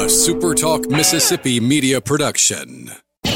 SuperTalk Mississippi media production.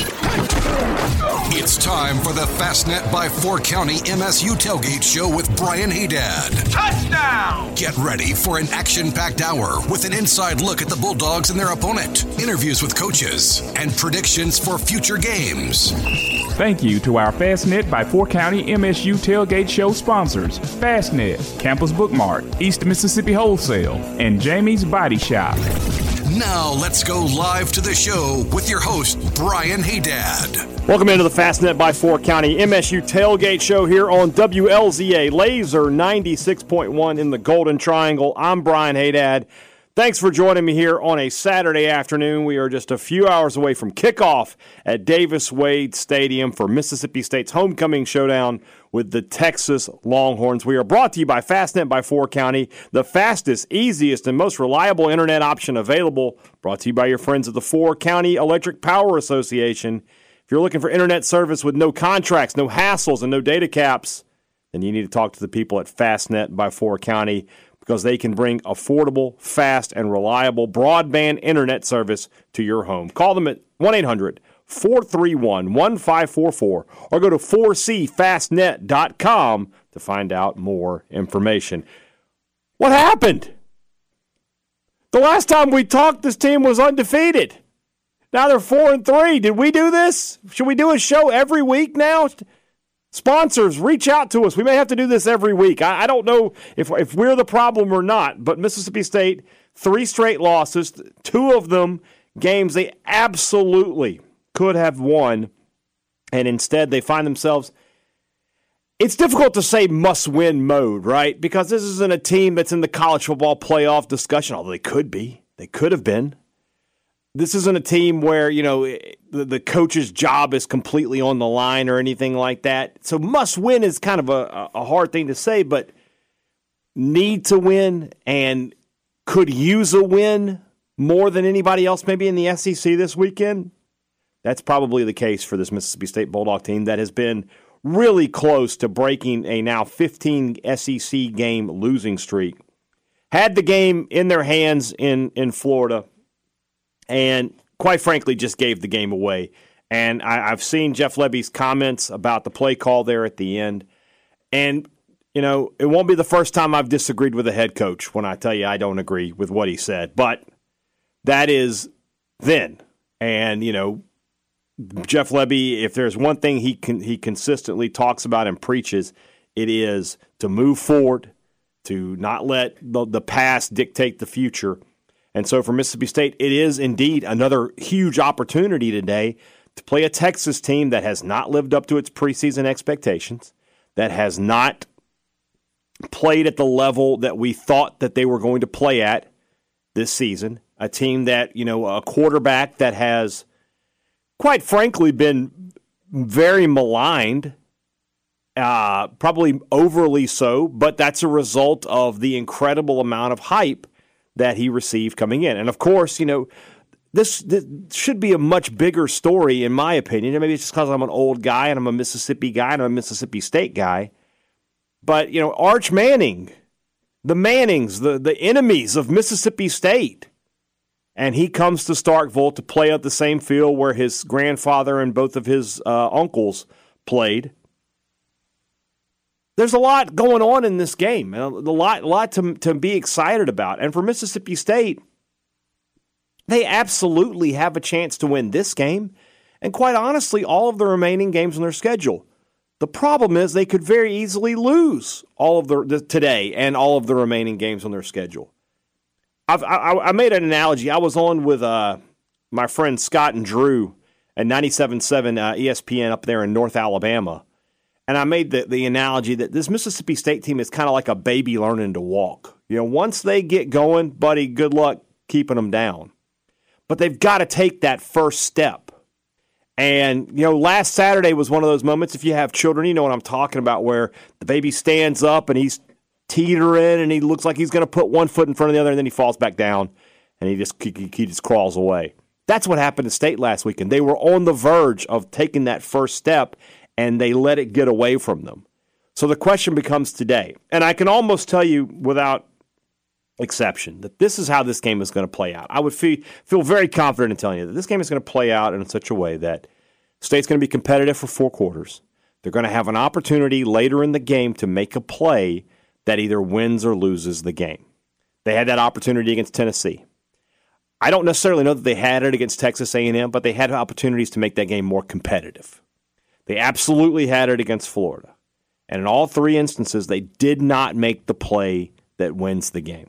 It's time for the Fastnet by 4 County MSU Tailgate Show with Brian Haydad. Touchdown! Get ready for an action-packed hour with an inside look at the Bulldogs and their opponent, interviews with coaches, and predictions for future games. Thank you to our Fastnet by 4 County MSU Tailgate Show sponsors, Fastnet, Campus Bookmart, East Mississippi Wholesale, and Jamie's Body Shop. Now let's go live to the show with your host, Brian Haydad. Welcome into the Fastnet by 4 County MSU Tailgate Show here on WLZA Laser 96.1 in the Golden Triangle. I'm Brian Haydad. Thanks for joining me here on a Saturday afternoon. We are just a few hours away from kickoff at Davis-Wade Stadium for Mississippi State's homecoming showdown with the Texas Longhorns. We are brought to you by Fastnet by 4 County, the fastest, easiest, and most reliable internet option available. Brought to you by your friends at the 4 County Electric Power Association. If you're looking for internet service with no contracts, no hassles, and no data caps, then you need to talk to the people at Fastnet by 4 County, because they can bring affordable, fast, and reliable broadband internet service to your home. Call them at 1-800-431-1544 or go to 4cfastnet.com to find out more information. What happened? The last time we talked, this team was undefeated. Now they're 4-3. Did we do this? Should we do a show every week now? Sponsors, reach out to us. We may have to do this every week. I don't know if we're the problem or not, but Mississippi State, 3 straight losses, 2 of them games they absolutely could have won, and instead they find themselves, it's difficult to say must-win mode, right? Because this isn't a team that's in the college football playoff discussion, although they could be. They could have been. This isn't a team where, you know, the coach's job is completely on the line or anything like that. So must win is kind of a hard thing to say, but need to win and could use a win more than anybody else maybe in the SEC this weekend. That's probably the case for this Mississippi State Bulldog team that has been really close to breaking a now 15 SEC game losing streak. Had the game in their hands in Florida, and quite frankly, just gave the game away. And I've seen Jeff Lebby's comments about the play call there at the end. And, you know, it won't be the first time I've disagreed with a head coach when I tell you I don't agree with what he said. But that is then. And, you know, Jeff Lebby, if there's one thing he consistently talks about and preaches, it is to move forward, to not let the past dictate the future. And so for Mississippi State, it is indeed another huge opportunity today to play a Texas team that has not lived up to its preseason expectations, that has not played at the level that we thought that they were going to play at this season, a team that, you know, a quarterback that has, quite frankly, been very maligned, probably overly so, but that's a result of the incredible amount of hype that he received coming in. And, of course, you know, this should be a much bigger story, in my opinion. And maybe it's just because I'm an old guy and I'm a Mississippi guy and I'm a Mississippi State guy. But, you know, Arch Manning, the Mannings, the enemies of Mississippi State, and he comes to Starkville to play at the same field where his grandfather and both of his uncles played. There's a lot going on in this game, and a lot to be excited about. And for Mississippi State, they absolutely have a chance to win this game, and quite honestly, all of the remaining games on their schedule. The problem is they could very easily lose all of today and all of the remaining games on their schedule. I made an analogy. I was on with my friends Scott and Drew at 97.7 ESPN up there in North Alabama. And I made the analogy that this Mississippi State team is kind of like a baby learning to walk. You know, once they get going, buddy, good luck keeping them down. But they've got to take that first step. And, you know, last Saturday was one of those moments, if you have children, you know what I'm talking about, where the baby stands up and he's teetering and he looks like he's going to put one foot in front of the other, and then he falls back down and he just crawls away. That's what happened to State last weekend. They were on the verge of taking that first step, and they let it get away from them. So the question becomes today, and I can almost tell you without exception, that this is how this game is going to play out. I would feel very confident in telling you that this game is going to play out in such a way that State's going to be competitive for 4 quarters. They're going to have an opportunity later in the game to make a play that either wins or loses the game. They had that opportunity against Tennessee. I don't necessarily know that they had it against Texas A&M, but they had opportunities to make that game more competitive. They absolutely had it against Florida. And in all 3 instances, they did not make the play that wins the game.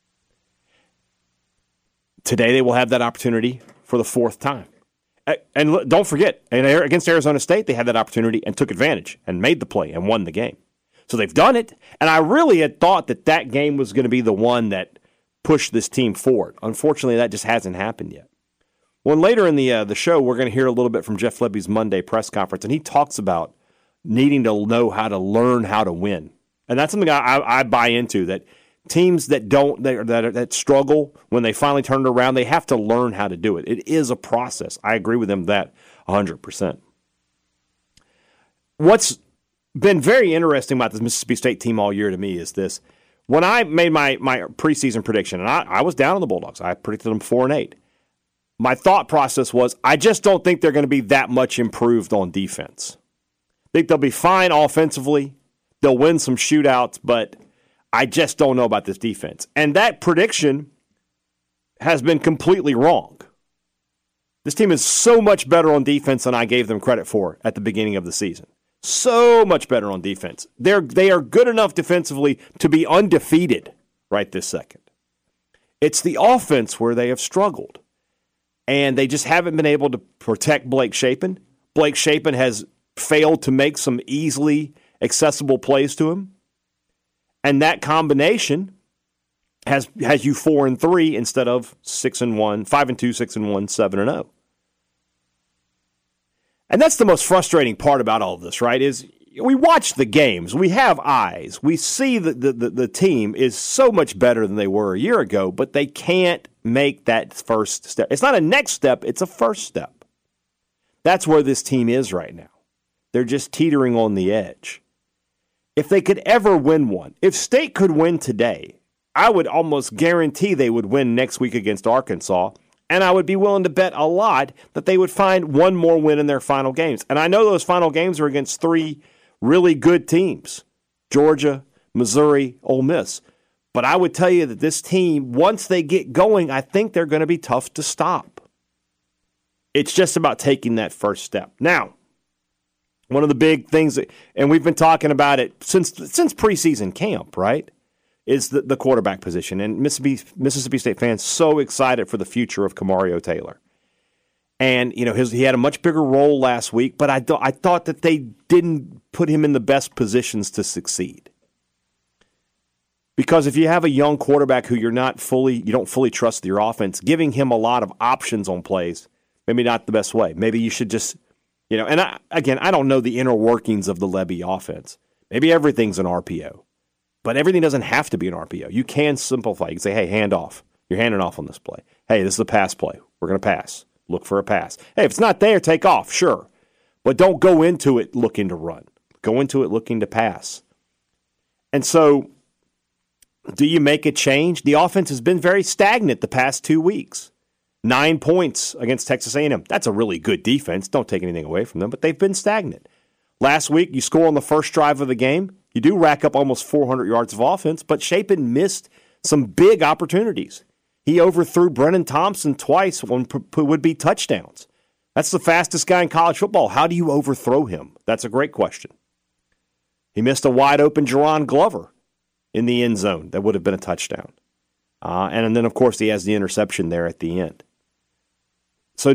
Today, they will have that opportunity for the 4th time. And don't forget, against Arizona State, they had that opportunity and took advantage and made the play and won the game. So they've done it. And I really had thought that that game was going to be the one that pushed this team forward. Unfortunately, that just hasn't happened yet. Well, later in the show, we're going to hear a little bit from Jeff Lebby's Monday press conference, and he talks about needing to know how to learn how to win. And that's something I buy into, that teams that struggle, when they finally turn it around, they have to learn how to do it. It is a process. I agree with him that 100%. What's been very interesting about this Mississippi State team all year to me is this. When I made my preseason prediction, and I was down on the Bulldogs, I predicted them 4-8. My thought process was, I just don't think they're going to be that much improved on defense. I think they'll be fine offensively. They'll win some shootouts, but I just don't know about this defense. And that prediction has been completely wrong. This team is so much better on defense than I gave them credit for at the beginning of the season. So much better on defense. They are good enough defensively to be undefeated right this second. It's the offense where they have struggled. And they just haven't been able to protect Blake Shapen. Blake Shapen has failed to make some easily accessible plays to him. And that combination has you 4-3 instead of 6-1, 5-2, 6-1, 7-0. And that's the most frustrating part about all of this, right? Is we watch the games, we have eyes, we see that the team is so much better than they were a year ago, but they can't make that first step. It's not a next step, it's a first step. That's where this team is right now. They're just teetering on the edge. If they could ever win one, if State could win today, I would almost guarantee they would win next week against Arkansas, and I would be willing to bet a lot that they would find one more win in their final games. And I know those final games are against 3 really good teams, Georgia, Missouri, Ole Miss. But I would tell you that this team, once they get going, I think they're going to be tough to stop. It's just about taking that first step. Now, one of the big things, and we've been talking about it since preseason camp, right, is the quarterback position. And Mississippi State fans so excited for the future of Kamario Taylor. And, you know, he had a much bigger role last week, but I thought that they didn't put him in the best positions to succeed. Because if you have a young quarterback who you don't fully trust your offense, giving him a lot of options on plays, maybe not the best way. Maybe you should just, and I don't know the inner workings of the Lebby offense. Maybe everything's an RPO. But everything doesn't have to be an RPO. You can simplify. You can say, hey, hand off. You're handing off on this play. Hey, this is a pass play. We're going to pass. Look for a pass. Hey, if it's not there, take off, sure. But don't go into it looking to run. Go into it looking to pass. And so, do you make a change? The offense has been very stagnant the past 2 weeks. 9 points against Texas A&M. That's a really good defense. Don't take anything away from them, but they've been stagnant. Last week, you score on the first drive of the game. You do rack up almost 400 yards of offense, but Shapen missed some big opportunities. He overthrew Brennan Thompson twice on would-be touchdowns. That's the fastest guy in college football. How do you overthrow him? That's a great question. He missed a wide-open Jerron Glover in the end zone. That would have been a touchdown. And then, of course, he has the interception there at the end. So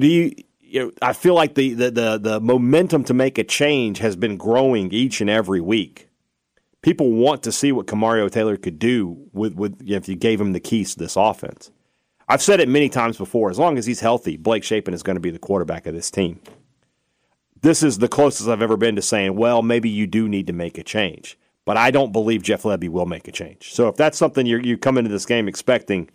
I feel like the momentum to make a change has been growing each and every week. People want to see what Kamario Taylor could do with if you gave him the keys to this offense. I've said it many times before. As long as he's healthy, Blake Shapen is going to be the quarterback of this team. This is the closest I've ever been to saying, well, maybe you do need to make a change. But I don't believe Jeff Lebby will make a change. So if that's something you come into this game expecting,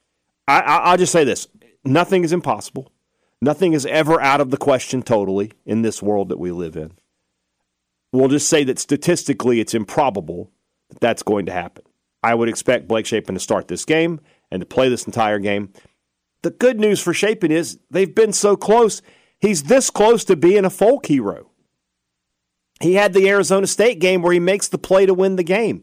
I'll just say this. Nothing is impossible. Nothing is ever out of the question totally in this world that we live in. We'll just say that statistically it's improbable that that's going to happen. I would expect Blake Shapen to start this game and to play this entire game. The good news for Shapen is they've been so close. He's this close to being a folk hero. He had the Arizona State game where he makes the play to win the game.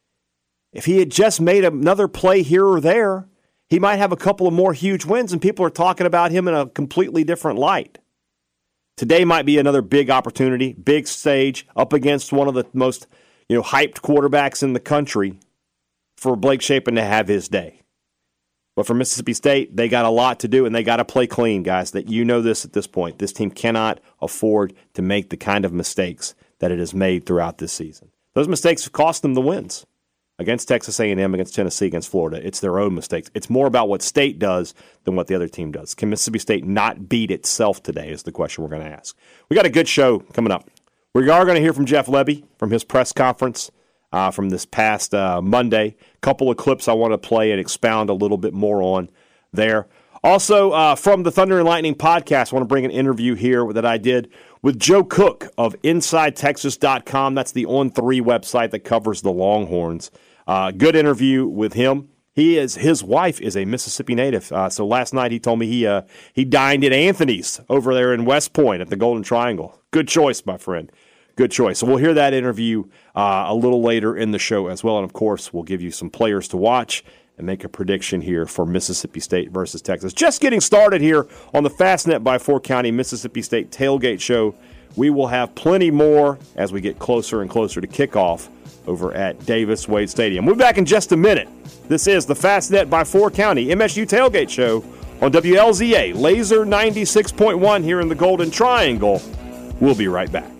If he had just made another play here or there, he might have a couple of more huge wins, and people are talking about him in a completely different light. Today might be another big opportunity, big stage, up against one of the most hyped quarterbacks in the country for Blake Shapen to have his day. But for Mississippi State, they got a lot to do, and they got to play clean, guys. That this at this point. This team cannot afford to make the kind of mistakes that it has made throughout this season. Those mistakes have cost them the wins against Texas A&M, against Tennessee, against Florida. It's their own mistakes. It's more about what State does than what the other team does. Can Mississippi State not beat itself today is the question we're going to ask. We got a good show coming up. We are going to hear from Jeff Lebby from his press conference from this past Monday. A couple of clips I want to play and expound a little bit more on there. Also, from the Thunder and Lightning podcast, I want to bring an interview here that I did with Joe Cook of InsideTexas.com. That's the On3 website that covers the Longhorns. Good interview with him. His wife is a Mississippi native. So last night he told me he dined at Anthony's over there in West Point at the Golden Triangle. Good choice, my friend. Good choice. So we'll hear that interview a little later in the show as well. And, of course, we'll give you some players to watch and make a prediction here for Mississippi State versus Texas. Just getting started here on the Fastnet by 4 County Mississippi State Tailgate Show. We will have plenty more as we get closer and closer to kickoff over at Davis Wade Stadium. We'll be back in just a minute. This is the Fastnet by 4 County MSU Tailgate Show on WLZA Laser 96.1 here in the Golden Triangle. We'll be right back.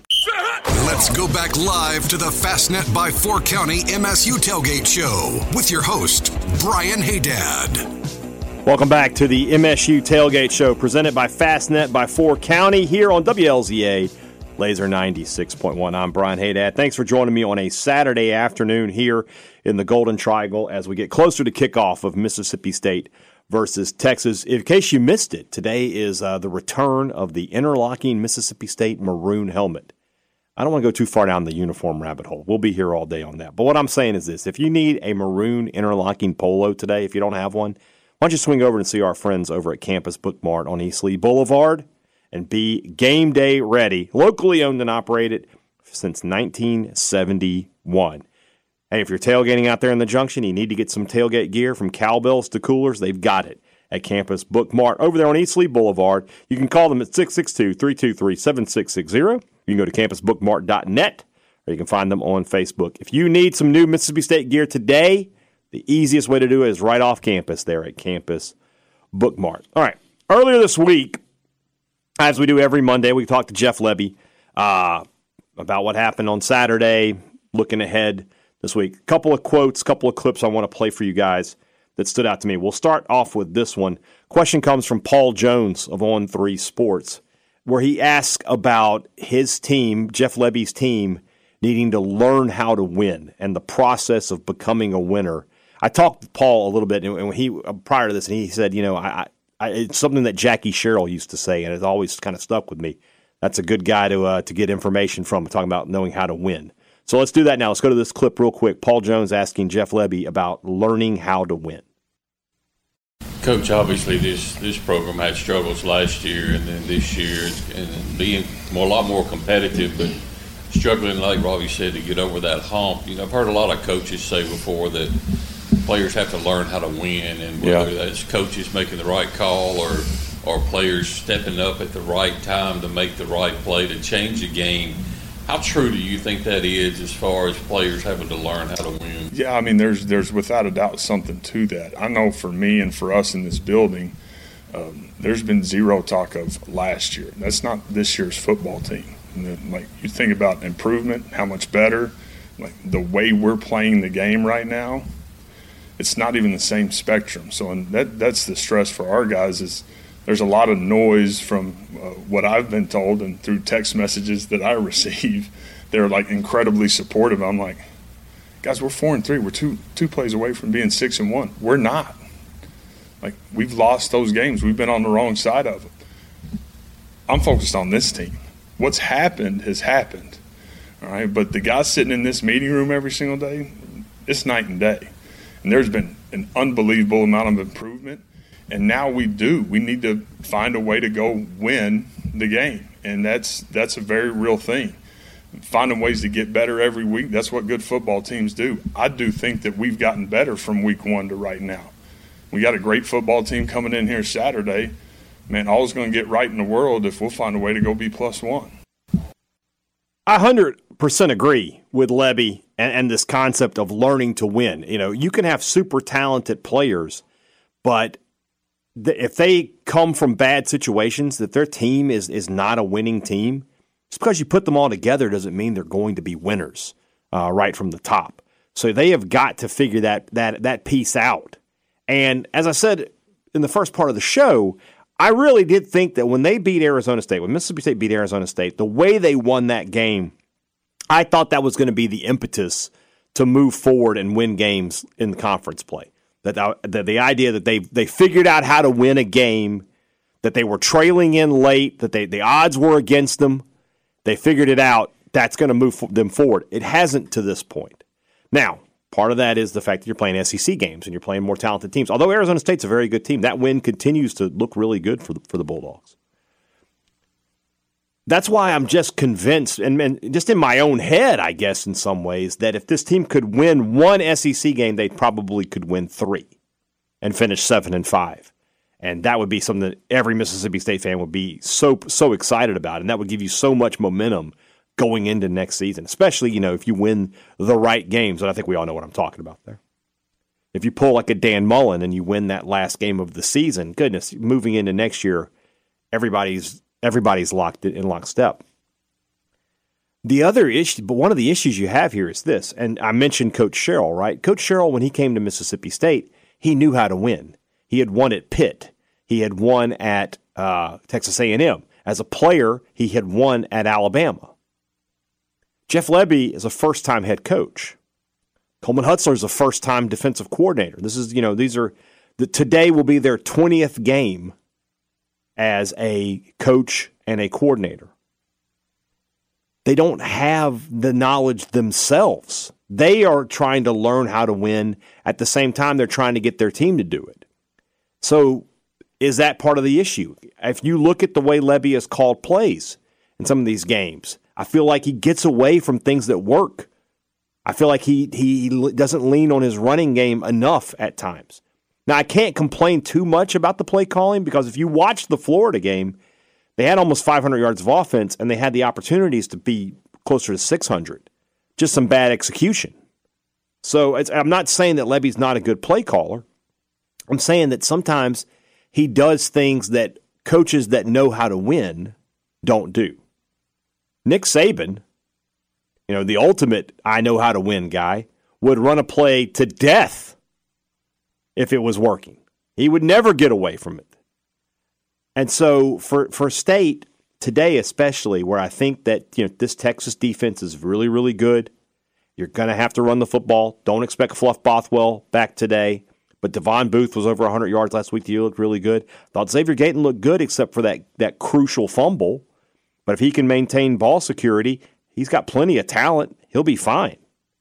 Let's go back live to the Fastnet by 4 County MSU Tailgate Show with your host, Brian Haydad. Welcome back to the MSU Tailgate Show presented by Fastnet by 4 County here on WLZA Laser 96.1. I'm Brian Haydad. Thanks for joining me on a Saturday afternoon here in the Golden Triangle as we get closer to kickoff of Mississippi State versus Texas. In case you missed it, today is the return of the interlocking Mississippi State maroon helmet. I don't want to go too far down the uniform rabbit hole. We'll be here all day on that. But what I'm saying is this. If you need a maroon interlocking polo today, if you don't have one, why don't you swing over and see our friends over at Campus Book Mart on East Lee Boulevard and be game day ready. Locally owned and operated since 1971. Hey, if you're tailgating out there in the Junction, you need to get some tailgate gear from cowbells to coolers, they've got it at Campus Book Mart over there on East Lee Boulevard. You can call them at 662-323-7660. You can go to campusbookmart.net, or you can find them on Facebook. If you need some new Mississippi State gear today, the easiest way to do it is right off campus there at Campus Book Mart. All right. Earlier this week, as we do every Monday, we talked to Jeff Lebby about what happened on Saturday, looking ahead this week. A couple of quotes, couple of clips I want to play for you guys that stood out to me. We'll start off with this one. Question comes from Paul Jones of On3 Sports, where he asks about his team, Jeff Lebby's team, needing to learn how to win and the process of becoming a winner. I talked to Paul a little bit and he prior to this, and he said, it's something that Jackie Sherrill used to say, and it's always kind of stuck with me. That's a good guy to get information from, talking about knowing how to win. So let's do that now. Let's go to this clip real quick. Paul Jones asking Jeff Lebby about learning how to win. Coach, obviously this program had struggles last year and then this year and being a lot more competitive, but struggling, like Robbie said, to get over that hump. I've heard a lot of coaches say before that players have to learn how to win, and whether that's coaches making the right call or players stepping up at the right time to make the right play to change the game. How true do you think that is as far as players having to learn how to win? Yeah, I mean, there's without a doubt something to that. I know for me and for us in this building, there's been zero talk of last year. That's not this year's football team. And then, like, you think about improvement, how much better, like the way we're playing the game right now, it's not even the same spectrum. So and that's the stress for our guys is there's a lot of noise from what I've been told and through text messages that I receive. They're like incredibly supportive. I'm like, guys, we're 4-3. We're two plays away from being 6-1. We're not. Like, we've lost those games. We've been on the wrong side of them. I'm focused on this team. What's happened has happened. All right, but the guys sitting in this meeting room every single day, it's night and day. And there's been an unbelievable amount of improvement. And now we need to find a way to go win the game. And that's a very real thing. Finding ways to get better every week, that's what good football teams do. I do think that we've gotten better from week 1 to right now. We got a great football team coming in here Saturday. Man, all's going to get right in the world if we'll find a way to go be +1. I 100% agree with Lebby and this concept of learning to win. You know, you can have super talented players, but if they come from bad situations, that their team is not a winning team, just because you put them all together doesn't mean they're going to be winners right from the top. So they have got to figure that piece out. And as I said in the first part of the show, I really did think that when they beat Arizona State, when Mississippi State beat Arizona State, the way they won that game, I thought that was going to be the impetus to move forward and win games in the conference play. That the idea that they figured out how to win a game, that they were trailing in late, that the odds were against them, they figured it out, that's going to move them forward. It hasn't to this point. Now, part of that is the fact that you're playing SEC games and you're playing more talented teams. Although Arizona State's a very good team, that win continues to look really good for the Bulldogs. That's why I'm just convinced, and just in my own head, I guess, in some ways, that if this team could win one SEC game, they probably could win 3 and finish 7-5. And that would be something that every Mississippi State fan would be so excited about, and that would give you so much momentum going into next season, especially, if you win the right games. And I think we all know what I'm talking about there. If you pull like a Dan Mullen and you win that last game of the season, goodness, moving into next year, everybody's locked in lockstep. The other issue, but one of the issues you have here is this, and I mentioned Coach Sherrill, right? Coach Sherrill, when he came to Mississippi State, he knew how to win. He had won at Pitt. He had won at Texas A&M. As a player, he had won at Alabama. Jeff Lebby is a first-time head coach. Coleman Hutzler is a first-time defensive coordinator. This is, today will be their 20th game as a coach and a coordinator. They don't have the knowledge themselves. They are trying to learn how to win. At the same time, they're trying to get their team to do it. So is that part of the issue? If you look at the way Lebby has called plays in some of these games, I feel like he gets away from things that work. I feel like he doesn't lean on his running game enough at times. Now, I can't complain too much about the play calling because if you watch the Florida game, they had almost 500 yards of offense and they had the opportunities to be closer to 600. Just some bad execution. So I'm not saying that Lebby's not a good play caller. I'm saying that sometimes he does things that coaches that know how to win don't do. Nick Saban, the ultimate I know how to win guy, would run a play to death if it was working. He would never get away from it. And so for State, today especially, where I think that this Texas defense is really, really good, you're going to have to run the football. Don't expect Fluff Bothwell back today. But Devon Booth was over 100 yards last week. He looked really good. Thought Xavier Gayton looked good except for that crucial fumble. But if he can maintain ball security, he's got plenty of talent. He'll be fine.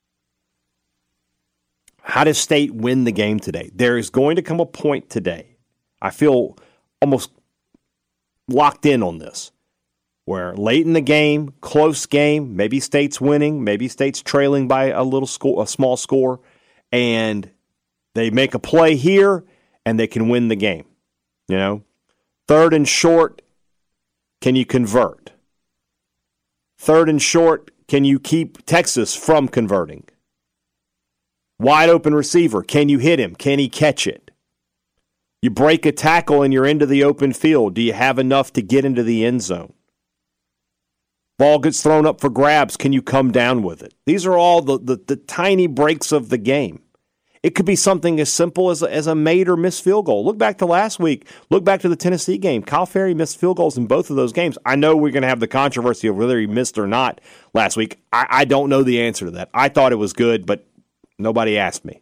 How does State win the game today? There is going to come a point today, I feel almost locked in on this, where late in the game, close game, maybe State's winning, maybe State's trailing by a small score, and they make a play here and they can win the game. 3rd and short, can you convert? 3rd and short, can you keep Texas from converting? Wide open receiver, can you hit him? Can he catch it? You break a tackle and you're into the open field. Do you have enough to get into the end zone? Ball gets thrown up for grabs. Can you come down with it? These are all the tiny breaks of the game. It could be something as simple as a made or missed field goal. Look back to last week. Look back to the Tennessee game. Kyle Ferry missed field goals in both of those games. I know we're going to have the controversy of whether he missed or not last week. I don't know the answer to that. I thought it was good, but nobody asked me.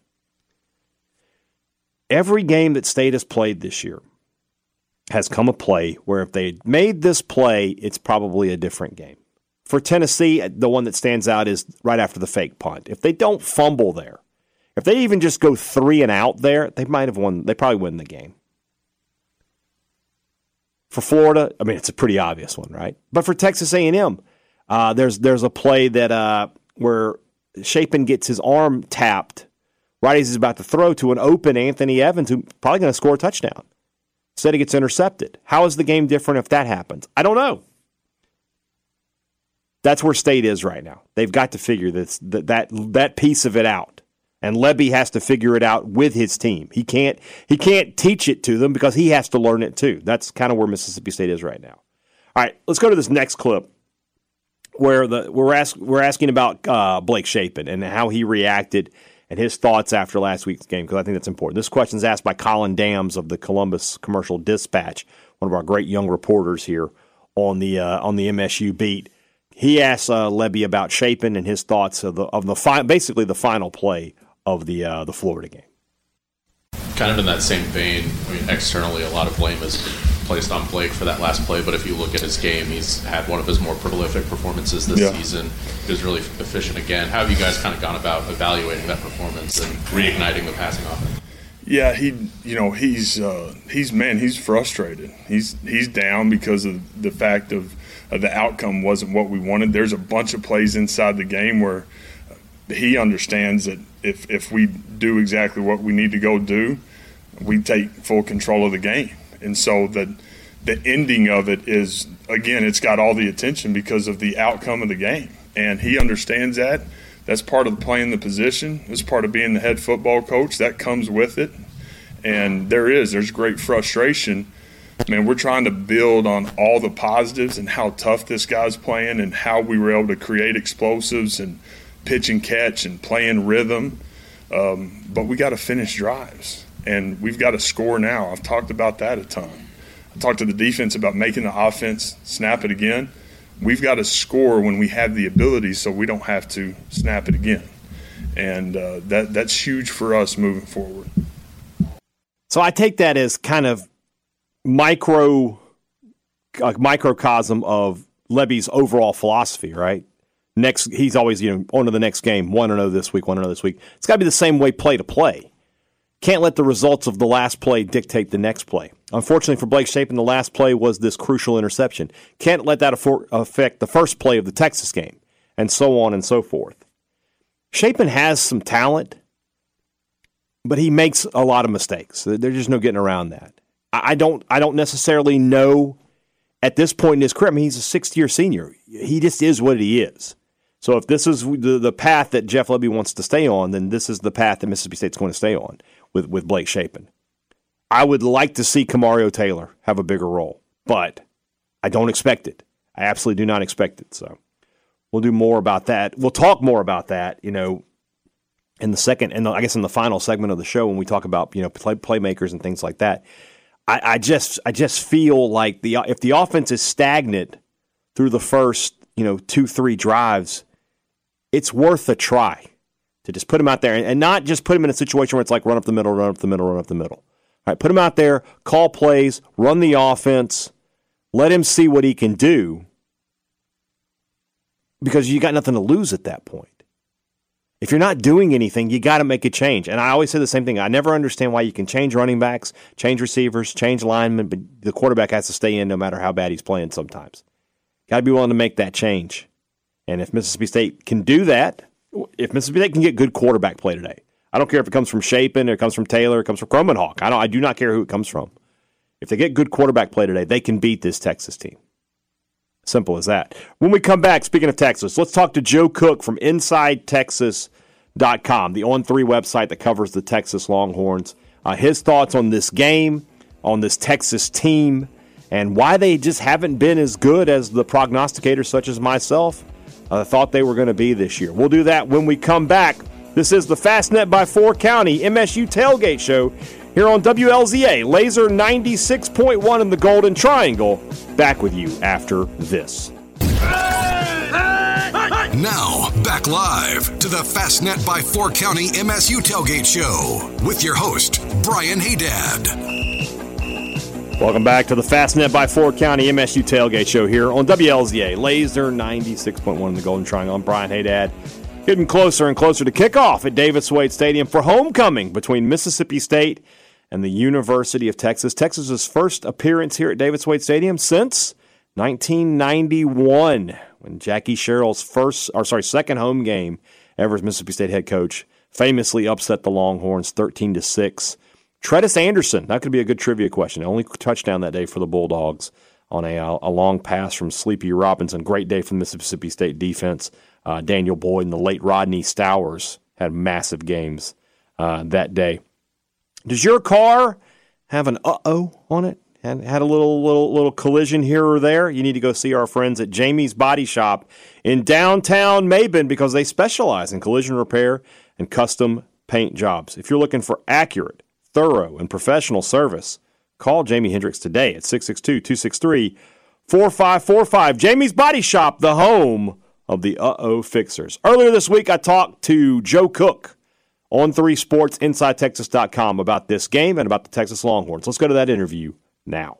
Every game that State has played this year has come a play where if they made this play, it's probably a different game. For Tennessee, the one that stands out is right after the fake punt. If they don't fumble there, If they even just go 3 and out there, they might have won. They probably win the game. For Florida, I mean, it's a pretty obvious one, right? But for Texas A&M, there's a play that where Shapen gets his arm tapped right as he's about to throw to an open Anthony Evans, who's probably going to score a touchdown. Instead, he gets intercepted. How is the game different if that happens? I don't know. That's where State is right now. They've got to figure that piece of it out. And Lebby has to figure it out with his team. He can't teach it to them because he has to learn it too. That's kind of where Mississippi State is right now. All right, let's go to this next clip where we're asking about Blake Shapen and how he reacted and his thoughts after last week's game, because I think that's important. This question is asked by Colin Dams of the Columbus Commercial Dispatch, one of our great young reporters here on the MSU beat. He asked Lebby about Shapen and his thoughts of basically the final play of the Florida game. Kind of in that same vein, I mean, externally, a lot of blame is placed on Blake for that last play, but if you look at his game, he's had one of his more prolific performances this season. He was really efficient again. How have you guys kind of gone about evaluating that performance and reigniting the passing offense? Yeah, he's frustrated. He's down because of the fact of the outcome wasn't what we wanted. There's a bunch of plays inside the game where he understands that if we do exactly what we need to go do, we take full control of the game. And so the ending of it is, again, it's got all the attention because of the outcome of the game. And he understands that. That's part of playing the position. It's part of being the head football coach. That comes with it. And there's great frustration. Man, we're trying to build on all the positives and how tough this guy's playing and how we were able to create explosives and pitch and catch and play in rhythm. But we got to finish drives. And we've got to score now. I've talked about that a ton. I talked to the defense about making the offense snap it again. We've got to score when we have the ability so we don't have to snap it again. And that's huge for us moving forward. So I take that as kind of microcosm of Lebby's overall philosophy, right? He's always, on to the next game, 1-0 this week, 1-0 this week. It's got to be the same way play to play. Can't let the results of the last play dictate the next play. Unfortunately for Blake Shapen, the last play was this crucial interception. Can't let that affect the first play of the Texas game, and so on and so forth. Shapen has some talent, but he makes a lot of mistakes. There's just no getting around that. I don't necessarily know at this point in his career. I mean, he's a sixth-year senior. He just is what he is. So if this is the path that Jeff Lebby wants to stay on, then this is the path that Mississippi State's going to stay on with Blake Shapen. I would like to see Kamario Taylor have a bigger role, but I don't expect it. I absolutely do not expect it. So we'll do more about that. We'll talk more about that, in the second, and I guess in the final segment of the show when we talk about playmakers and things like that. I just feel like if the offense is stagnant through the first 2-3 drives, it's worth a try to just put him out there and not just put him in a situation where it's like run up the middle. All right, put him out there, call plays, run the offense, let him see what he can do, because you got nothing to lose at that point. If you're not doing anything, you got to make a change. And I always say the same thing. I never understand why you can change running backs, change receivers, change linemen, but the quarterback has to stay in no matter how bad he's playing sometimes. Got to be willing to make that change. And if Mississippi State can do that, if Mississippi State can get good quarterback play today, I don't care if it comes from Shapen or it comes from Taylor, it comes from Kromenhoek. I do not care who it comes from. If they get good quarterback play today, they can beat this Texas team. Simple as that. When we come back, speaking of Texas, let's talk to Joe Cook from InsideTexas.com, the On3 website that covers the Texas Longhorns. His thoughts on this game, on this Texas team, and why they just haven't been as good as the prognosticators such as myself thought they were going to be this year. We'll do that when we come back. This is the Fastnet by 4 County MSU Tailgate Show here on WLZA, Laser 96.1 in the Golden Triangle. Back with you after this. Now, back live to the Fastnet by 4 County MSU Tailgate Show with your host, Brian Haydad. Welcome back to the Fastnet by 4 County MSU Tailgate Show here on WLZA, Laser 96.1 in the Golden Triangle. I'm Brian Haydad. Getting closer and closer to kickoff at Davis Wade Stadium for homecoming between Mississippi State and the University of Texas. Texas's first appearance here at Davis Wade Stadium since 1991, when Jackie Sherrill's second home game ever as Mississippi State head coach famously upset the Longhorns 13-6. Tredis Anderson, that could be a good trivia question. The only touchdown that day for the Bulldogs on a long pass from Sleepy Robinson. Great day for the Mississippi State defense. Daniel Boyd and the late Rodney Stowers had massive games that day. Does your car have an uh-oh on it? Had a little collision here or there? You need to go see our friends at Jamie's Body Shop in downtown Mabin because they specialize in collision repair and custom paint jobs. If you're looking for accurate, thorough, and professional service, call Jamie Hendricks today at 662-263-4545. Jamie's Body Shop, the home of the uh-oh fixers. Earlier this week, I talked to Joe Cook on 3 Sports InsideTexas.com about this game and about the Texas Longhorns. Let's go to that interview now.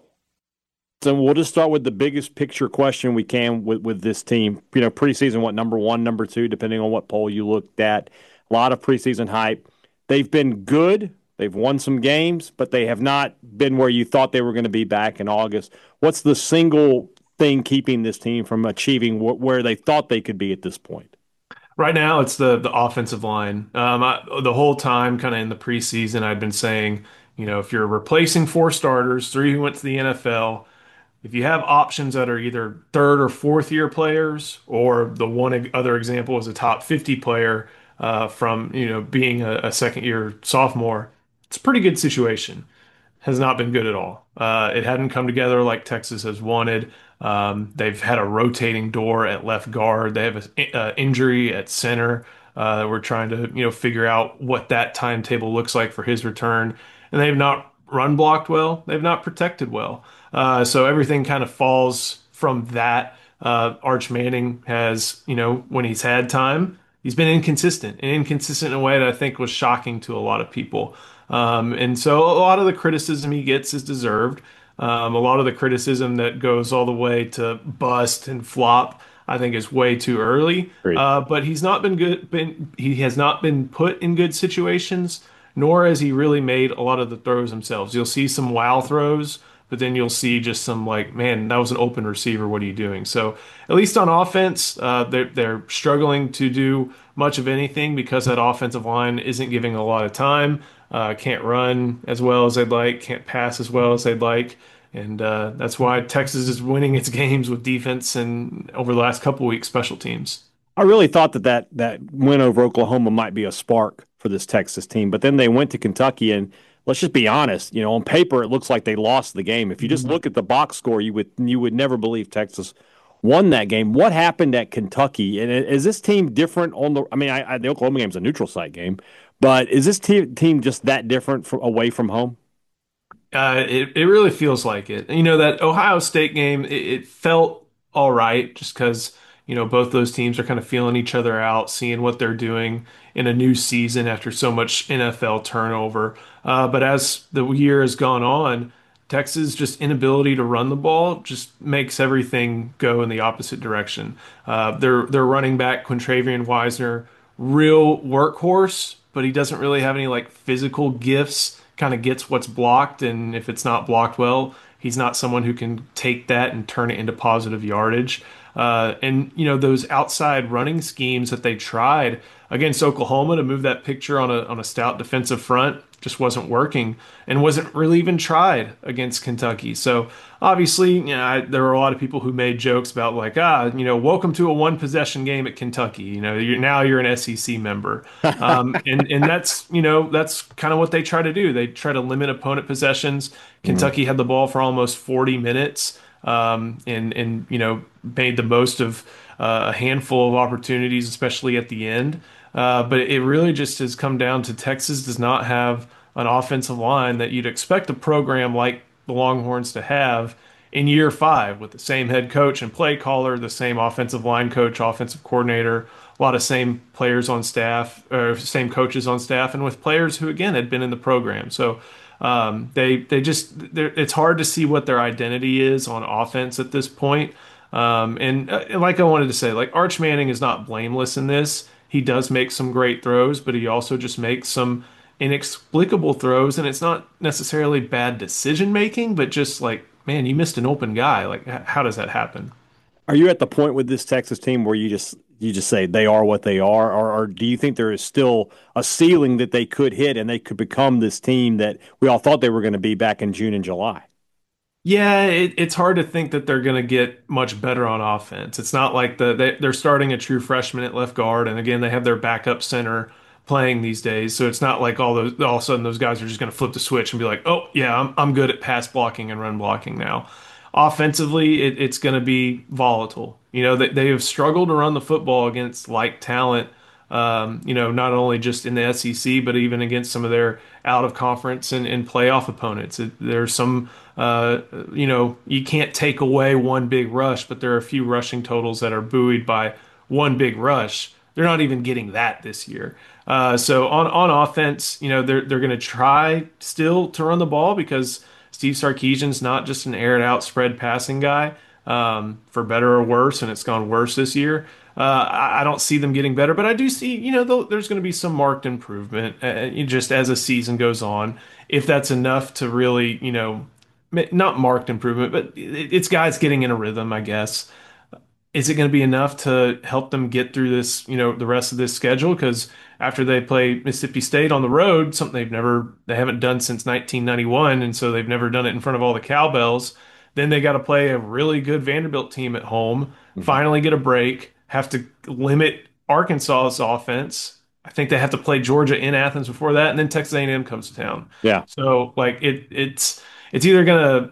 So we'll just start with the biggest picture question we can with this team. You know, preseason, number 1, number 2, depending on what poll you looked at. A lot of preseason hype. They've been good. They've won some games, but they have not been where you thought they were going to be back in August. What's the single thing keeping this team from achieving where they thought they could be at this point? Right now, it's the offensive line. The whole time, kind of in the preseason, I'd been saying, you know, if you're replacing 4 starters, 3 who went to the NFL, if you have options that are either 3rd or 4th year players, or the one other example is a top 50 player from, you know, being a second year sophomore, it's a pretty good situation. Has not been good at all. It hadn't come together like Texas has wanted. They've had a rotating door at left guard. They have an injury at center. We're trying to, you know, figure out what that timetable looks like for his return. And they've not run blocked well. They've not protected well. So everything kind of falls from that. Arch Manning has, you know, when he's had time, he's been inconsistent in a way that I think was shocking to a lot of people. And so a lot of the criticism he gets is deserved. A lot of the criticism that goes all the way to bust and flop, I think, is way too early. But he's not been good. He has not been put in good situations, nor has he really made a lot of the throws themselves. You'll see some wow throws, but then you'll see just some like, man, that was an open receiver. What are you doing? So at least on offense, they're struggling to do much of anything because that offensive line isn't giving a lot of time. Can't run as well as they'd like, can't pass as well as they'd like. And that's why Texas is winning its games with defense and over the last couple of weeks, special teams. I really thought that win over Oklahoma might be a spark for this Texas team. But then they went to Kentucky, and let's just be honest, you know, on paper it looks like they lost the game. If you just look at the box score, you would never believe Texas won that game. What happened at Kentucky? And is this team different on the – I mean, the Oklahoma game is a neutral site game. But is this team just that different away from home? It really feels like it. You know, that Ohio State game, it felt all right just because, you know, both those teams are kind of feeling each other out, seeing what they're doing in a new season after so much NFL turnover. But as the year has gone on, Texas' just inability to run the ball just makes everything go in the opposite direction. Their running back, Quintravian Wisner, real workhorse, but he doesn't really have any like physical gifts, kind of gets what's blocked. And if it's not blocked well, he's not someone who can take that and turn it into positive yardage. And, you know, those outside running schemes that they tried against Oklahoma to move that picture on a stout defensive front just wasn't working and wasn't really even tried against Kentucky. So obviously, you know, there were a lot of people who made jokes about like, you know, welcome to a 1-possession game at Kentucky. You know, you're an SEC member. And that's, you know, that's kind of what they try to do. They try to limit opponent possessions. Kentucky had the ball for almost 40 minutes. And you know, made the most of a handful of opportunities, especially at the end. But it really just has come down to Texas does not have an offensive line that you'd expect a program like the Longhorns to have in year 5 with the same head coach and play caller, the same offensive line coach, offensive coordinator, a lot of same players on staff, or same coaches on staff, and with players who, again, had been in the program. So it's hard to see what their identity is on offense at this point. And like I wanted to say, like Arch Manning is not blameless in this. he does make some great throws, but he also just makes some inexplicable throws, and it's not necessarily bad decision making, but just like, man, you missed an open guy. Like, how does that happen? Are you at the point with this Texas team where you just say they are what they are, or do you think there is still a ceiling that they could hit and they could become this team that we all thought they were going to be back in June and July? Yeah, it's hard to think that they're going to get much better on offense. It's not like they're starting a true freshman at left guard, and again, they have their backup center playing these days. So it's not like all of a sudden those guys are just going to flip the switch and be like, oh yeah, I'm good at pass blocking and run blocking now. Offensively, it's going to be volatile. They have struggled to run the football against like talent. Not only just in the SEC, but even against some of their out of conference and playoff opponents. There's some, you can't take away one big rush, but there are a few rushing totals that are buoyed by one big rush. They're not even getting that this year. So on offense, they're going to try still to run the ball because Steve Sarkisian's not just an aired out spread passing guy, for better or worse, and it's gone worse this year. I don't see them getting better, but I do see, there's going to be some marked improvement just as a season goes on. If that's enough to really, not marked improvement, but it's guys getting in a rhythm, I guess. Is it going to be enough to help them get through this, the rest of this schedule? Because after they play Mississippi State on the road, something they haven't done since 1991, and so they've never done it in front of all the cowbells. Then they got to play a really good Vanderbilt team at home, finally get a break, have to limit Arkansas's offense. I think they have to play Georgia in Athens before that, and then Texas A&M comes to town. Yeah. So like it's either gonna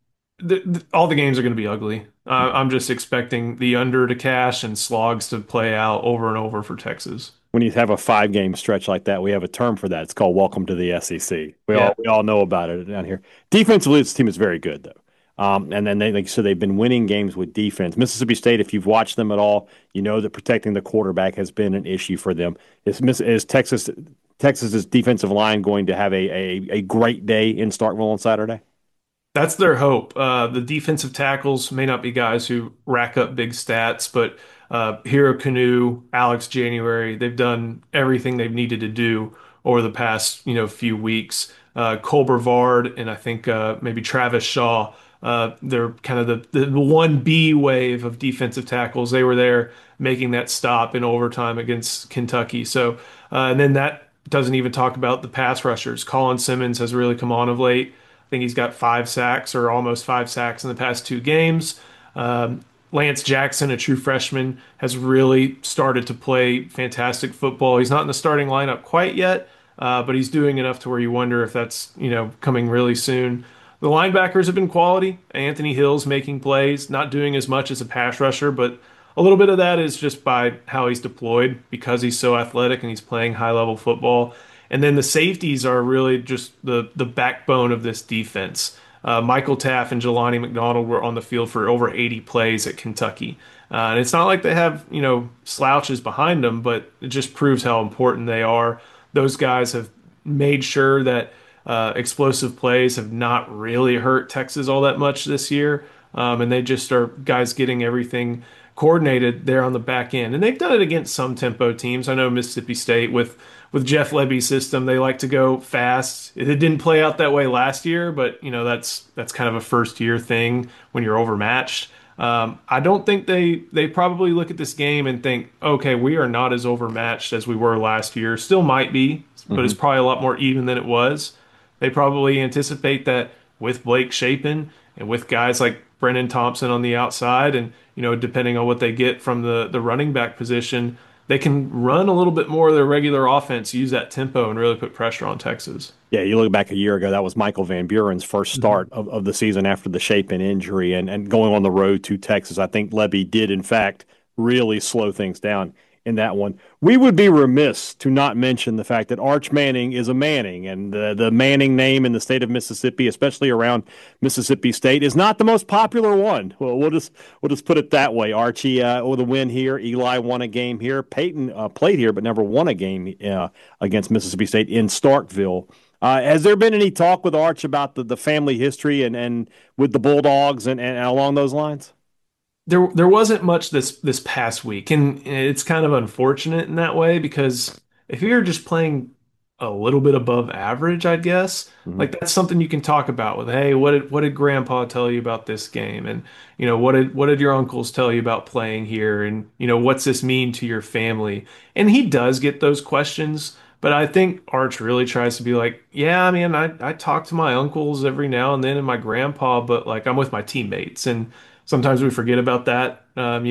all the games are going to be ugly. I'm just expecting the under to cash and slogs to play out over and over for Texas. When you have a 5-game stretch like that, we have a term for that. It's called "Welcome to the SEC." We all know about it down here. Defensively, this team is very good, though. And then like you said, they've been winning games with defense. Mississippi State, if you've watched them at all, you know that protecting the quarterback has been an issue for them. Is Texas's defensive line going to have a great day in Starkville on Saturday? That's their hope. The defensive tackles may not be guys who rack up big stats, but Hero Canoe, Alex January, they've done everything they've needed to do over the past few weeks. Cole Brevard and I think maybe Travis Shaw. They're kind of the 1B wave of defensive tackles. They were there making that stop in overtime against Kentucky. So, and then that doesn't even talk about the pass rushers. Colin Simmons has really come on of late. I think he's got 5 sacks or almost 5 sacks in the past 2 games. Lance Jackson, a true freshman, has really started to play fantastic football. He's not in the starting lineup quite yet, but he's doing enough to where you wonder if that's coming really soon. The linebackers have been quality. Anthony Hill's making plays, not doing as much as a pass rusher, but a little bit of that is just by how he's deployed because he's so athletic and he's playing high-level football. And then the safeties are really just the backbone of this defense. Michael Taff and Jelani McDonald were on the field for over 80 plays at Kentucky. And it's not like they have, slouches behind them, but it just proves how important they are. Those guys have made sure that explosive plays have not really hurt Texas all that much this year. And they just are guys getting everything coordinated there on the back end. And they've done it against some tempo teams. I know Mississippi State with Jeff Lebby's system, they like to go fast. It didn't play out that way last year, but that's kind of a first year thing when you're overmatched. I don't think they probably look at this game and think, okay, we are not as overmatched as we were last year. Still might be, but it's probably a lot more even than it was. They probably anticipate that with Blake Shapen and with guys like Brennan Thompson on the outside and, depending on what they get from the running back position, they can run a little bit more of their regular offense, use that tempo, and really put pressure on Texas. Yeah, you look back a year ago, that was Michael Van Buren's first start of the season after the Shapen injury and going on the road to Texas. I think Lebby did, in fact, really slow things down in that one. We would be remiss to not mention the fact that Arch Manning is a Manning, and the Manning name in the state of Mississippi, especially around Mississippi State, is not the most popular one. Well, we'll just put it that way. Archie with a win here. Eli won a game here. Peyton played here but never won a game against Mississippi State in Starkville. Has there been any talk with Arch about the family history and with the Bulldogs and along those lines? there wasn't much this past week, and it's kind of unfortunate in that way because if you're just playing a little bit above average, I guess Mhm. like that's something you can talk about with, hey, what did Grandpa tell you about this game, and what did your uncles tell you about playing here, and what's this mean to your family? And he does get those questions. But I think Arch really tries to be like, yeah, I mean, I talk to my uncles every now and then and my grandpa, but like I'm with my teammates, and sometimes we forget about that.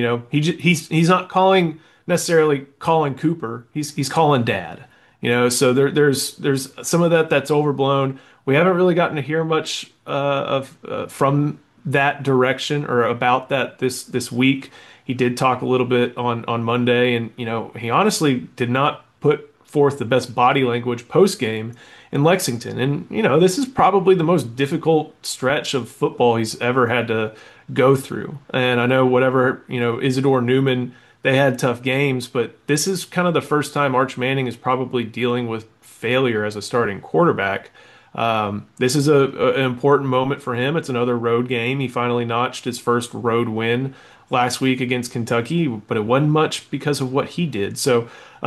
He's not calling necessarily calling Cooper. He's calling Dad. So there's some of that's overblown. We haven't really gotten to hear much of from that direction or about that this week. He did talk a little bit on Monday, and he honestly did not put forth the best body language post game in Lexington. And this is probably the most difficult stretch of football he's ever had to go through. And I know whatever, Isidore Newman, they had tough games, but this is kind of the first time Arch Manning is probably dealing with failure as a starting quarterback. This is an important moment for him. It's another road game. He finally notched his first road win last week against Kentucky, but it wasn't much because of what he did. So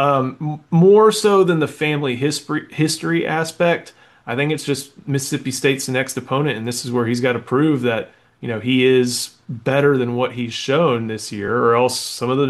more so than the family history aspect, I think it's just Mississippi State's the next opponent, and this is where he's got to prove that he is better than what he's shown this year, or else some of the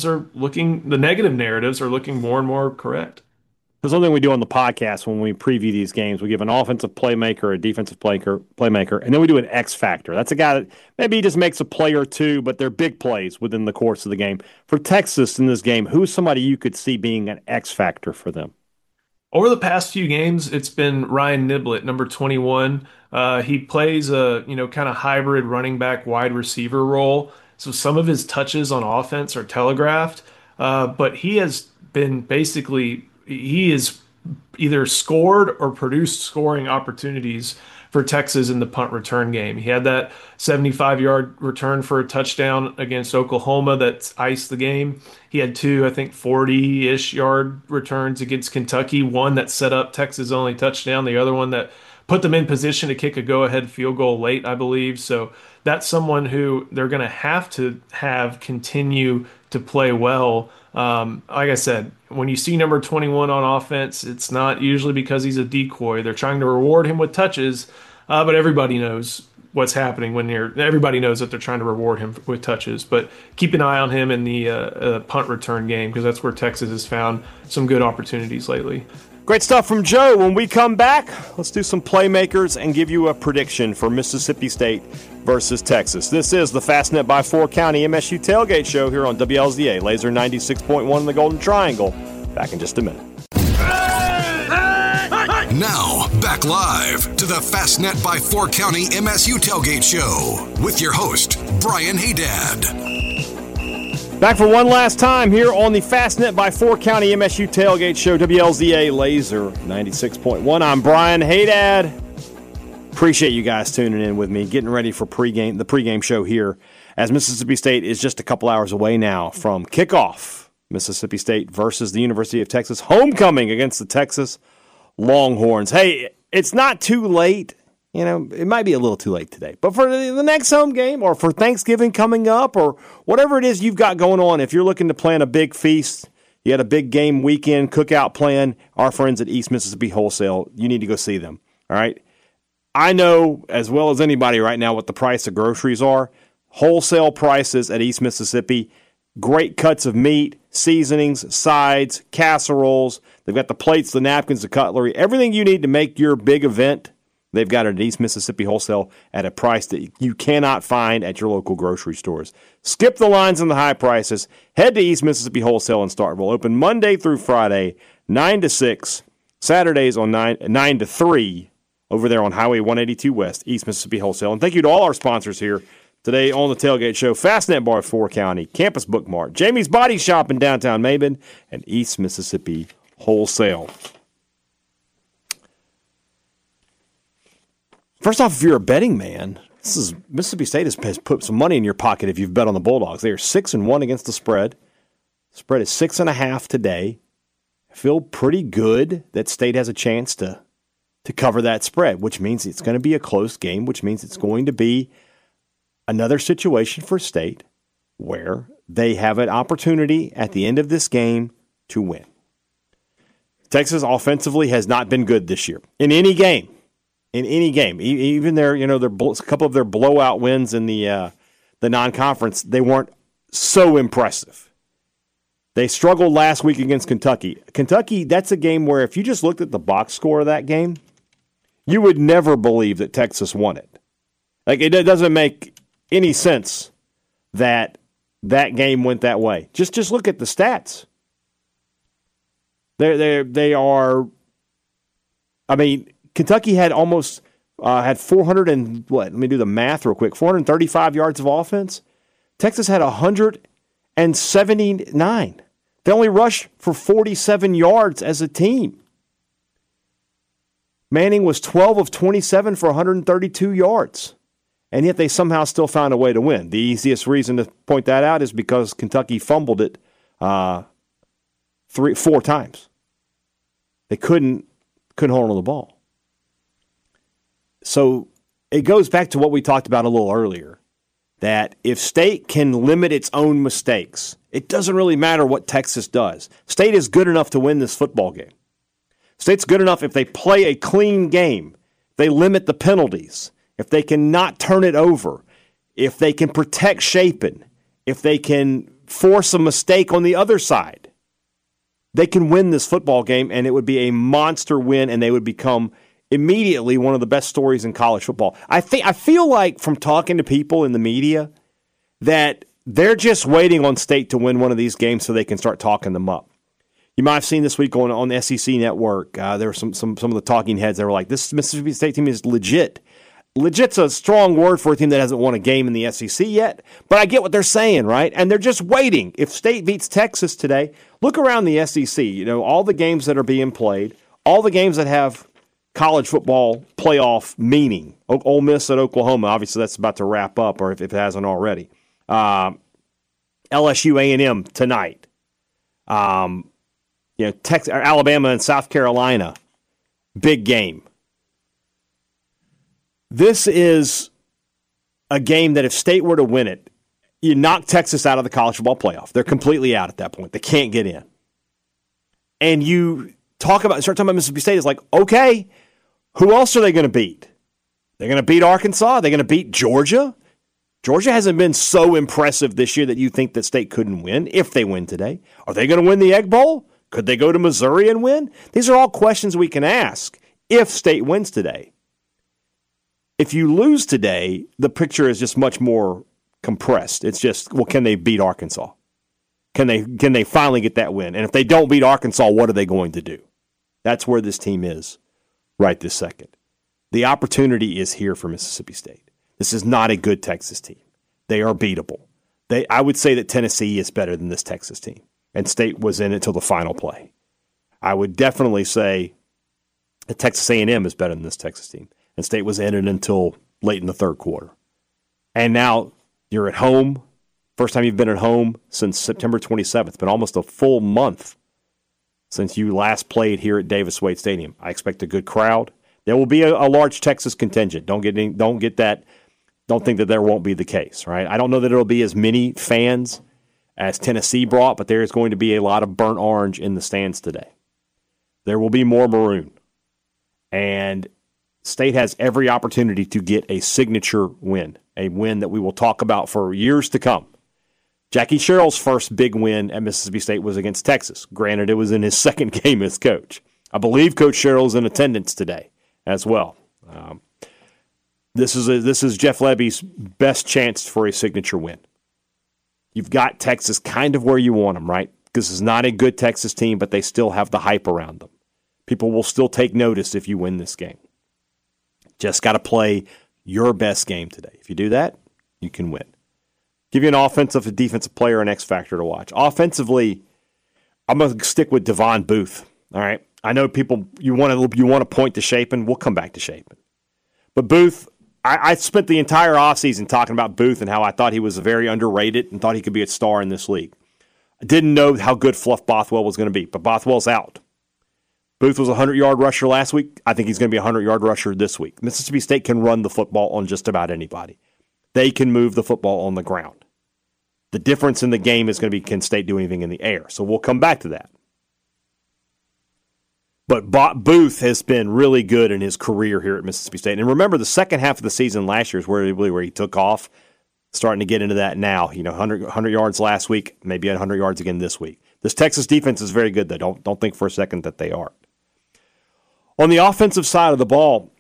negative narratives are looking more and more correct. There's something we do on the podcast when we preview these games. We give an offensive playmaker, a defensive playmaker, and then we do an X factor. That's a guy that maybe he just makes a play or two, but they're big plays within the course of the game. For Texas in this game, who's somebody you could see being an X factor for them? Over the past few games, it's been Ryan Niblett, number 21. He plays a kind of hybrid running back wide receiver role. So some of his touches on offense are telegraphed, but he has been he is either scored or produced scoring opportunities for Texas in the punt return game. He had that 75-yard return for a touchdown against Oklahoma that iced the game. He had two, I think, 40-ish yard returns against Kentucky, one that set up Texas' only touchdown, the other one that put them in position to kick a go-ahead field goal late, I believe. So that's someone who they're going to have continue to play well. Like I said, when you see number 21 on offense, it's not usually because he's a decoy. They're trying to reward him with touches, but everybody knows what's happening everybody knows that they're trying to reward him with touches. But keep an eye on him in the punt return game, because that's where Texas has found some good opportunities lately. Great stuff from Joe. When we come back, let's do some playmakers and give you a prediction for Mississippi State versus Texas. This is the Fastnet by 4 County MSU Tailgate Show here on WLZA, Laser 96.1 in the Golden Triangle. Back in just a minute. Now, back live to the Fastnet by 4 County MSU Tailgate Show with your host, Brian Haydad. Back for one last time here on the Fastnet by 4 County MSU Tailgate Show, WLZA Laser 96.1. I'm Brian Haydad. Appreciate you guys tuning in with me, getting ready for the pregame show here, as Mississippi State is just a couple hours away now from kickoff. Mississippi State versus the University of Texas, homecoming against the Texas Longhorns. Hey, it's not too late. It might be a little too late today. But for the next home game, or for Thanksgiving coming up, or whatever it is you've got going on, if you're looking to plan a big feast, you had a big game weekend cookout plan, our friends at East Mississippi Wholesale, you need to go see them. All right? I know as well as anybody right now what the price of groceries are. Wholesale prices at East Mississippi. Great cuts of meat, seasonings, sides, casseroles. They've got the plates, the napkins, the cutlery. Everything you need to make your big event, they've got it at East Mississippi Wholesale at a price that you cannot find at your local grocery stores. Skip the lines and the high prices. Head to East Mississippi Wholesale in Starkville. Open Monday through Friday, 9 to 6. Saturdays on 9 to 3 over there on Highway 182 West, East Mississippi Wholesale. And thank you to all our sponsors here today on the Tailgate Show. Fastnet Bar 4 County, Campus Bookmart, Jamie's Body Shop in downtown Maben, and East Mississippi Wholesale. First off, if you're a betting man, Mississippi State has put some money in your pocket if you've bet on the Bulldogs. They are 6-1 against the spread. The spread is 6.5 today. I feel pretty good that State has a chance to cover that spread, which means it's going to be a close game, which means it's going to be another situation for State where they have an opportunity at the end of this game to win. Texas offensively has not been good this year in any game. Even their, a couple of their blowout wins in the non-conference, they weren't so impressive. They struggled last week against Kentucky. Kentucky, that's a game where if you just looked at the box score of that game, you would never believe that Texas won it. Like, it doesn't make any sense that game went that way. Just look at the stats. They are. I mean, Kentucky had almost had 400 and what? Let me do the math real quick. 435 yards of offense. Texas had 179. They only rushed for 47 yards as a team. Manning was 12 of 27 for 132 yards. And yet they somehow still found a way to win. The easiest reason to point that out is because Kentucky fumbled it 4 times. They couldn't hold on the ball. So it goes back to what we talked about a little earlier, that if State can limit its own mistakes, it doesn't really matter what Texas does. State is good enough to win this football game. State's good enough if they play a clean game, they limit the penalties, if they can not turn it over, if they can protect Shapen, if they can force a mistake on the other side, they can win this football game, and it would be a monster win, and they would become immediately one of the best stories in college football. I feel like from talking to people in the media that they're just waiting on State to win one of these games so they can start talking them up. You might have seen this week on the SEC Network, there were some of the talking heads that were like, this Mississippi State team is legit. Legit's a strong word for a team that hasn't won a game in the SEC yet, but I get what they're saying, right? And they're just waiting. If State beats Texas today, look around the SEC. All the games that are being played, all the games that have college football playoff meaning. Ole Miss at Oklahoma, obviously that's about to wrap up, or if it hasn't already. LSU A&M tonight. Alabama and South Carolina, big game. This is a game that if State were to win it, you knock Texas out of the college football playoff. They're completely out at that point. They can't get in. And you start talking about Mississippi State, it's like, okay, who else are they going to beat? They're going to beat Arkansas? They're going to beat Georgia? Georgia hasn't been so impressive this year that you think that State couldn't win if they win today. Are they going to win the Egg Bowl? Could they go to Missouri and win? These are all questions we can ask if State wins today. If you lose today, the picture is just much more compressed. It's just, well, can they beat Arkansas? Can they finally get that win? And if they don't beat Arkansas, what are they going to do? That's where this team is right this second. The opportunity is here for Mississippi State. This is not a good Texas team. They are beatable. I would say that Tennessee is better than this Texas team, and State was in it till the final play. I would definitely say that Texas A&M is better than this Texas team, and State was in it until late in the third quarter. And now you're at home. First time you've been at home since September 27th. It's been almost a full month since you last played here at Davis Wade Stadium. I expect a good crowd. There will be a large Texas contingent. Don't think that there won't be the case, right? I don't know that it'll be as many fans as Tennessee brought, but there is going to be a lot of burnt orange in the stands today. There will be more maroon. And State has every opportunity to get a signature win, a win that we will talk about for years to come. Jackie Sherrill's first big win at Mississippi State was against Texas. Granted, it was in his second game as coach. I believe Coach Sherrill's in attendance today as well. This is Jeff Lebby's best chance for a signature win. You've got Texas kind of where you want them, right? Because this is not a good Texas team, but they still have the hype around them. People will still take notice if you win this game. Just got to play your best game today. If you do that, you can win. Give you an offensive and defensive player, an X factor to watch. Offensively, I'm going to stick with Devon Booth. All right, I know people you want to point to Shapen. We'll come back to Shapen, but Booth. I spent the entire offseason talking about Booth and how I thought he was very underrated and thought he could be a star in this league. I didn't know how good Fluff Bothwell was going to be, but Bothwell's out. Booth was a 100-yard rusher last week. I think he's going to be a 100-yard rusher this week. Mississippi State can run the football on just about anybody. They can move the football on the ground. The difference in the game is going to be, can State do anything in the air? So we'll come back to that. But Booth has been really good in his career here at Mississippi State. And remember, the second half of the season last year is where he took off, starting to get into that now. 100 yards last week, maybe 100 yards again this week. This Texas defense is very good, though. Don't think for a second that they aren't. On the offensive side of the ball,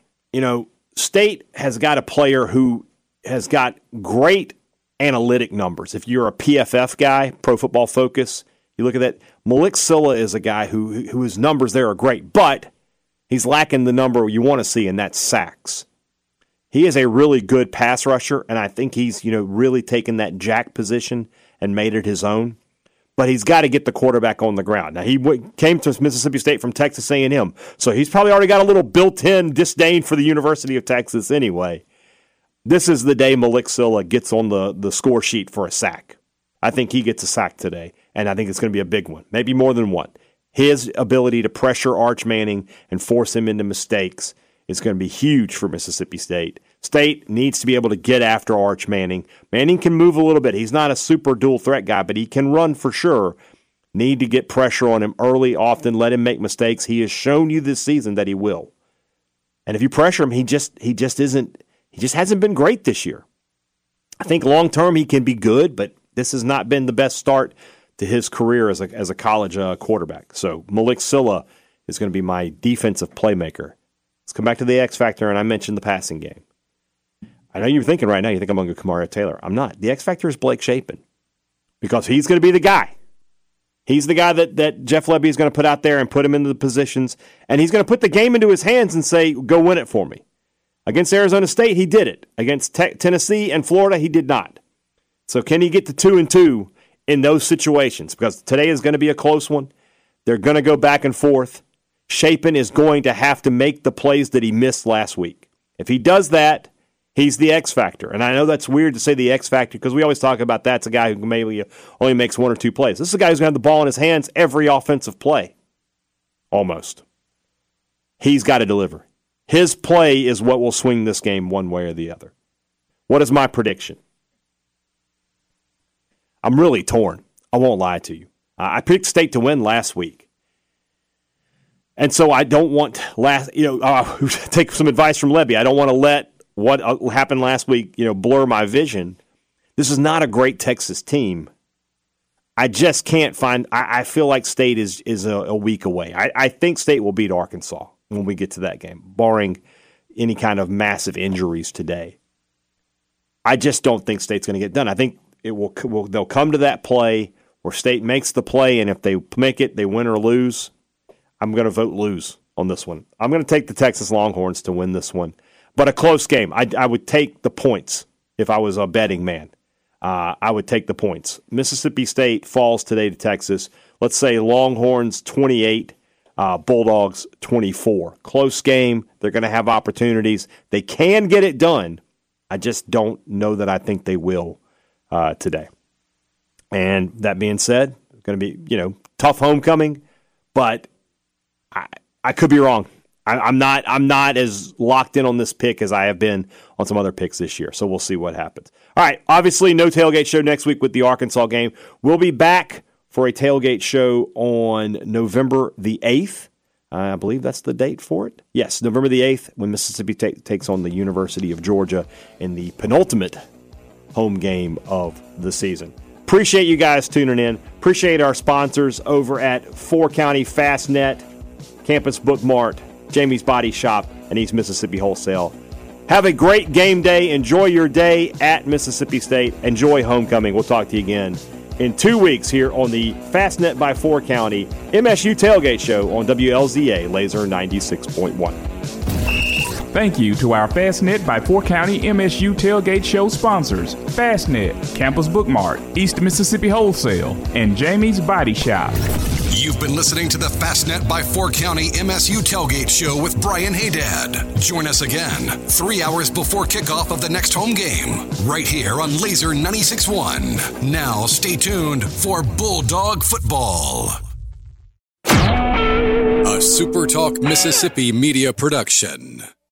State has got a player who has got great analytic numbers. If you're a PFF guy, Pro Football Focus, you look at that. Malik Silla is a guy who his numbers there are great, but he's lacking the number you want to see, and that's sacks. He is a really good pass rusher, and I think he's really taken that jack position and made it his own. But he's got to get the quarterback on the ground. Now, he came to Mississippi State from Texas A&M, so he's probably already got a little built-in disdain for the University of Texas anyway. This is the day Malik Silla gets on the score sheet for a sack. I think he gets a sack today, and I think it's going to be a big one, maybe more than one. His ability to pressure Arch Manning and force him into mistakes is going to be huge for Mississippi State. State needs to be able to get after Arch Manning. Manning can move a little bit. He's not a super dual threat guy, but he can run for sure. Need to get pressure on him early, often, let him make mistakes. He has shown you this season that he will. And if you pressure him, he just hasn't been great this year. I think long term he can be good, but this has not been the best start to his career as a college quarterback. So Malik Silla is going to be my defensive playmaker. Let's come back to the X factor, and I mentioned the passing game. I know you're thinking right now, you think I'm going to go Kamario Taylor. I'm not. The X factor is Blake Shapen because he's going to be the guy. He's the guy that Jeff Lebby is going to put out there and put him into the positions, and he's going to put the game into his hands and say, go win it for me. Against Arizona State, he did it. Against Tennessee and Florida, he did not. So can he get to 2-2 in those situations? Because today is going to be a close one. They're going to go back and forth. Shapen is going to have to make the plays that he missed last week. If he does that, he's the X factor. And I know that's weird to say the X factor because we always talk about that's a guy who maybe only makes one or two plays. This is a guy who's going to have the ball in his hands every offensive play. Almost. He's got to deliver. His play is what will swing this game one way or the other. What is my prediction? I'm really torn. I won't lie to you. I picked State to win last week. And so I don't want take some advice from Lebby. I don't want to let what happened last week, blur my vision. This is not a great Texas team. I just can't find. I feel like State is a week away. I think State will beat Arkansas when we get to that game, barring any kind of massive injuries today. I just don't think State's going to get done. I think they'll come to that play where State makes the play, and if they make it, they win or lose. I'm going to vote lose on this one. I'm going to take the Texas Longhorns to win this one. But a close game. I would take the points if I was a betting man. I would take the points. Mississippi State falls today to Texas. Let's say Longhorns 28, Bulldogs 24. Close game. They're going to have opportunities. They can get it done. I just don't know that I think they will today. And that being said, it's going to be tough homecoming, but I could be wrong. I'm not as locked in on this pick as I have been on some other picks this year. So we'll see what happens. All right, obviously no tailgate show next week with the Arkansas game. We'll be back for a tailgate show on November the 8th. I believe that's the date for it. Yes, November the 8th when Mississippi takes on the University of Georgia in the penultimate home game of the season. Appreciate you guys tuning in. Appreciate our sponsors over at 4County Fastnet, Campus Book Mart, Jamie's Body Shop, and East Mississippi Wholesale. Have a great game day. Enjoy your day at Mississippi State. Enjoy homecoming. We'll talk to you again in 2 weeks here on the Fastnet by 4County MSU Tailgate Show on WLZA Laser 96.1. Thank you to our Fastnet by 4County MSU Tailgate Show sponsors, Fastnet, Campus Book Mart, East Mississippi Wholesale, and Jamie's Body Shop. You've been listening to the Fastnet by 4County MSU Tailgate Show with Brian Haydad. Join us again 3 hours before kickoff of the next home game, right here on Laser 96.1. Now stay tuned for Bulldog Football. A SuperTalk Mississippi media production.